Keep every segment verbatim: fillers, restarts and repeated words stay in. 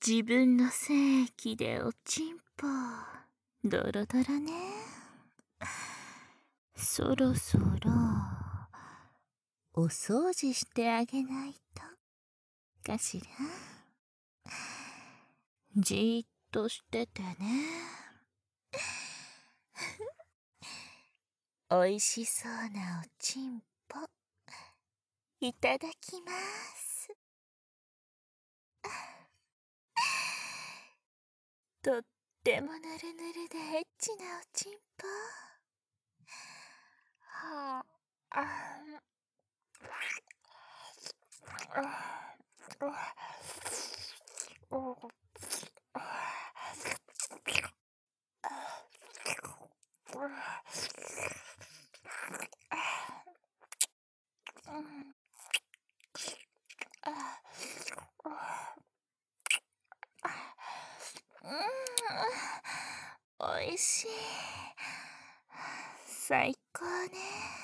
自分の精液でおちんぽドロドロね。そろそろお掃除してあげないとかしら。じーっとしててね。おいしそうなおちんぽいただきます。とってもぬるぬるでエッチなおちんぽ。はあ、あおいしい。最高ね。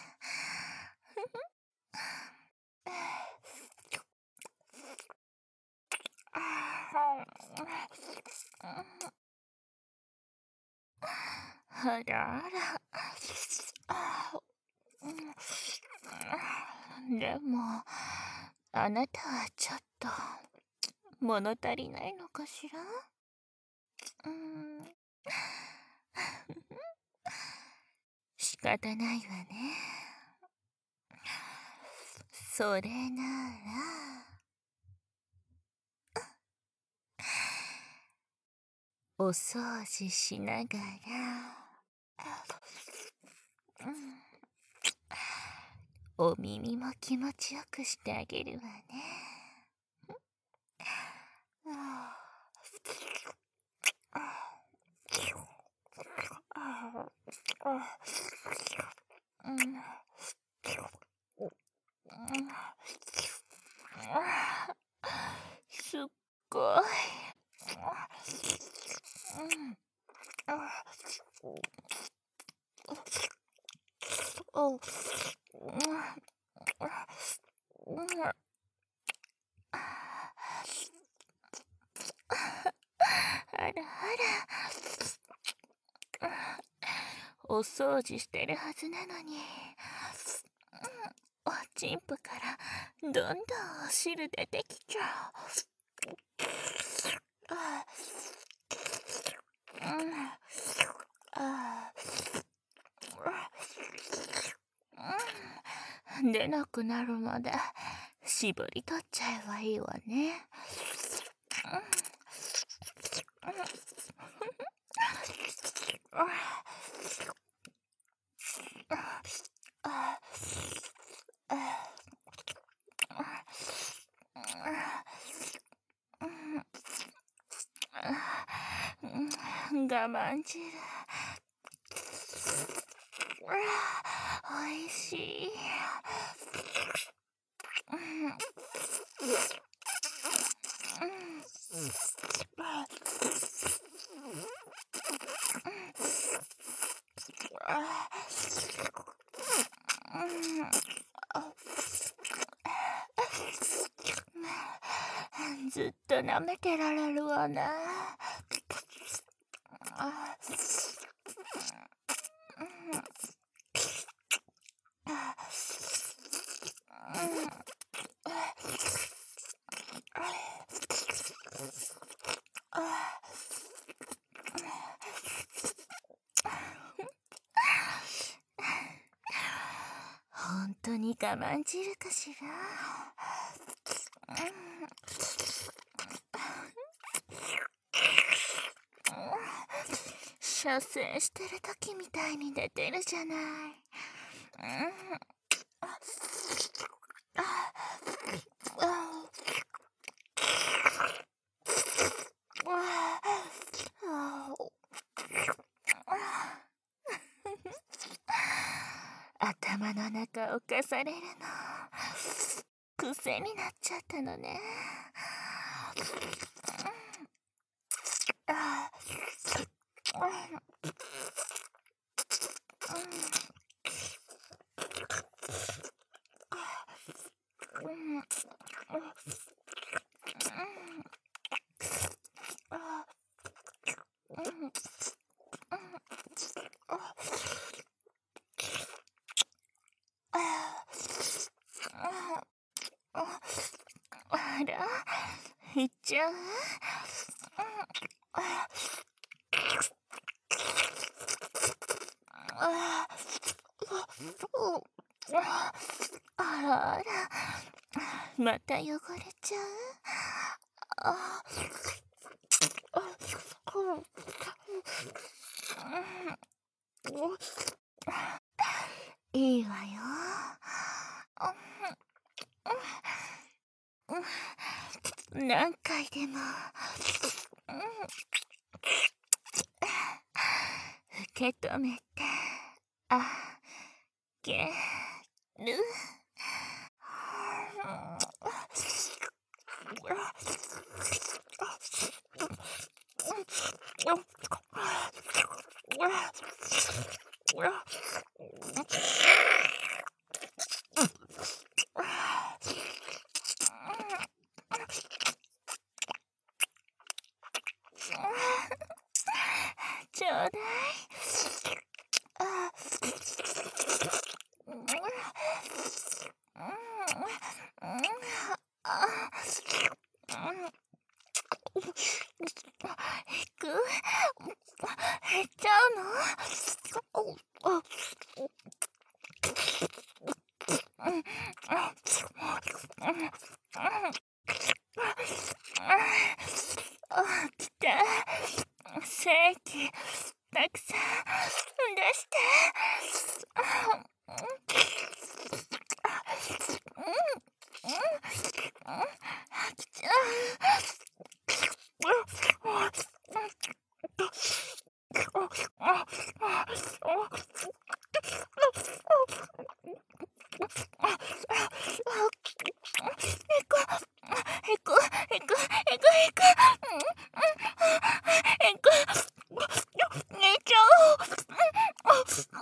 あらあら。でも、あなたはちょっと物足りないのかしら。うーん。仕方ないわね。それならお掃除しながら、うん、お耳も気持ちよくしてあげるわね。うん、すっごい。あらあら。お掃除してるはずなのに、おちんぽからどんどんお汁出てきちゃう。出なくなるまで絞り取っちゃえばいいわね。我慢汁。おいしい。ずっと舐めてられるわね。本当に我慢汁かしら。射精してる時みたいに出てるじゃない。頭の中をかされるの癖になっちゃったのね。 あら、いっちゃう？あらあら、また汚れちゃう？あいいわよ。何回でも受け止めてあげる。ちょうだい。あ引く？減っちゃうの？来て、精液たくさん出して。来ちゃへこへこへこへこへこへこ寝ちゃう。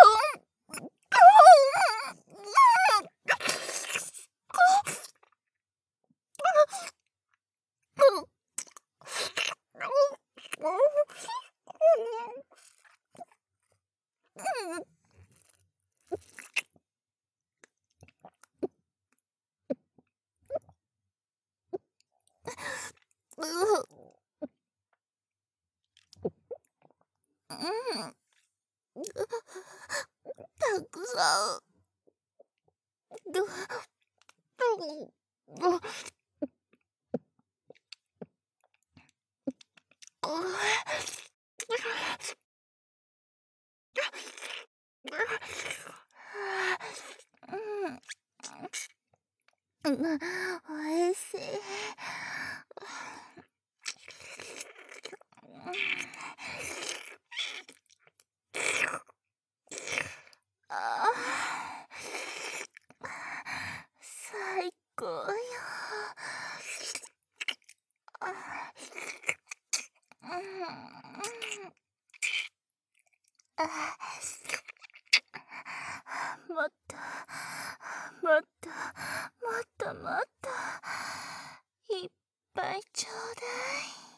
たくさん。うん、おいしい。あ最高よ。もっともっともっともっといっぱいちょうだい。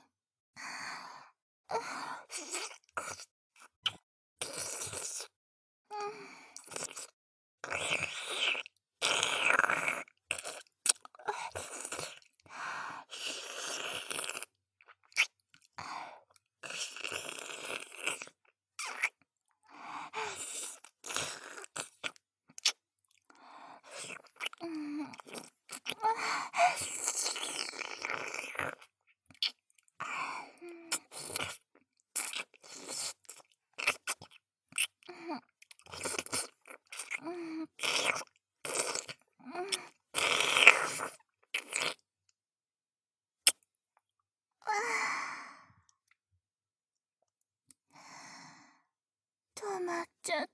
止まっちゃった。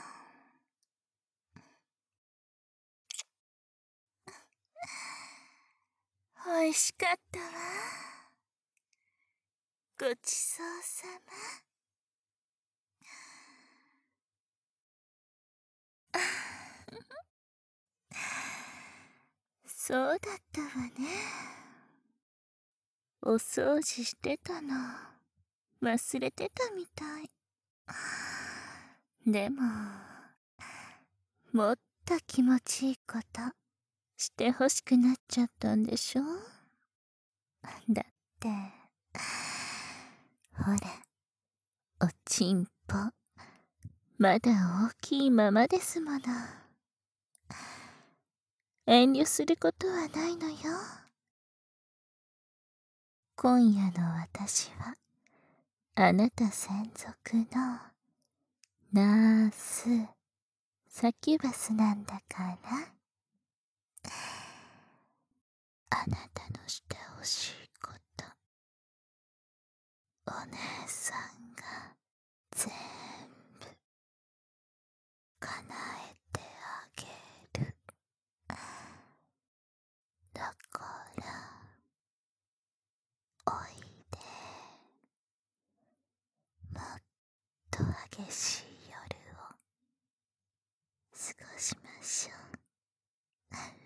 おいしかったわ。ごちそうさま。そうだったわね。お掃除してたの忘れてたみたい。でももっと気持ちいいことしてほしくなっちゃったんでしょ。だって、ほら、おちんぽ、まだ大きいままですもの。遠慮することはないのよ。今夜の私は、あなた専属の、ナース、サキュバスなんだから。あなたのしてほしいこと、お姉さんが全部叶えてあげる。だからおいで、もっと激しい夜を過ごしましょう。